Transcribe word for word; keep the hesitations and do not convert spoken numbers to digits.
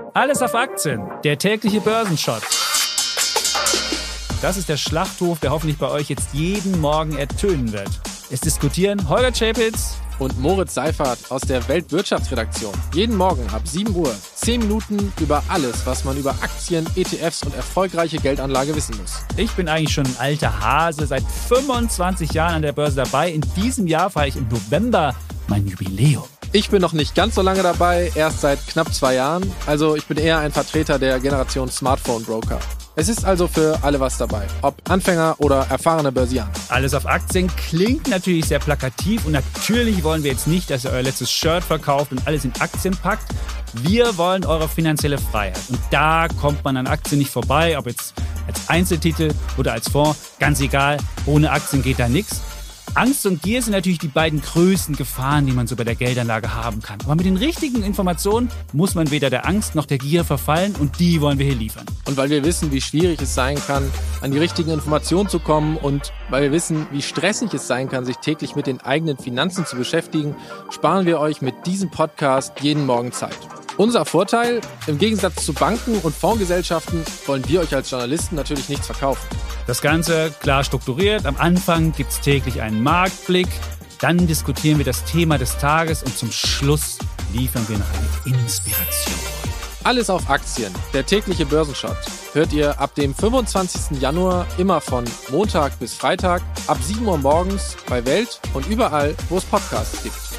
Alles auf Aktien, der tägliche Börsenshot. Das ist der Schlachtruf, der hoffentlich bei euch jetzt jeden Morgen ertönen wird. Es diskutieren Holger Czapitz und Moritz Seifert aus der Weltwirtschaftsredaktion. Jeden Morgen ab sieben Uhr, zehn Minuten über alles, was man über Aktien, E T Fs und erfolgreiche Geldanlage wissen muss. Ich bin eigentlich schon ein alter Hase, seit fünfundzwanzig Jahren an der Börse dabei. In diesem Jahr feiere ich im November mein Jubiläum. Ich bin noch nicht ganz so lange dabei, erst seit knapp zwei Jahren. Also ich bin eher ein Vertreter der Generation Smartphone Broker. Es ist also für alle was dabei, ob Anfänger oder erfahrene Börsianer. Alles auf Aktien klingt natürlich sehr plakativ und natürlich wollen wir jetzt nicht, dass ihr euer letztes Shirt verkauft und alles in Aktien packt. Wir wollen eure finanzielle Freiheit und da kommt man an Aktien nicht vorbei, ob jetzt als Einzeltitel oder als Fonds, ganz egal, ohne Aktien geht da nichts. Angst und Gier sind natürlich die beiden größten Gefahren, die man so bei der Geldanlage haben kann. Aber mit den richtigen Informationen muss man weder der Angst noch der Gier verfallen und die wollen wir hier liefern. Und weil wir wissen, wie schwierig es sein kann, an die richtigen Informationen zu kommen und weil wir wissen, wie stressig es sein kann, sich täglich mit den eigenen Finanzen zu beschäftigen, sparen wir euch mit diesem Podcast jeden Morgen Zeit. Unser Vorteil, im Gegensatz zu Banken und Fondsgesellschaften wollen wir euch als Journalisten natürlich nichts verkaufen. Das Ganze klar strukturiert. Am Anfang gibt es täglich einen Marktblick. Dann diskutieren wir das Thema des Tages und zum Schluss liefern wir noch eine Inspiration. Alles auf Aktien, der tägliche Börsenshot, hört ihr ab dem fünfundzwanzigsten Januar immer von Montag bis Freitag ab sieben Uhr morgens bei Welt und überall, wo es Podcasts gibt.